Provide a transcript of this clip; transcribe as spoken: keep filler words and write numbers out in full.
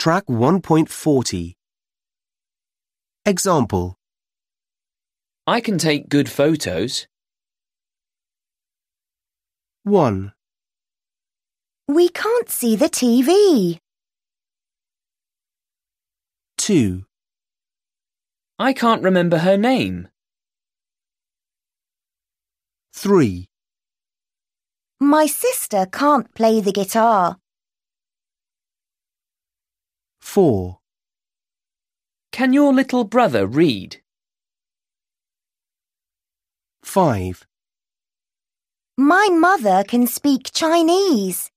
Track one point forty. Example. I can take good photos. one. We can't see the T V. two. I can't remember her name. three. My sister can't play the guitar. four. Can your little brother read? five. My mother can speak Chinese.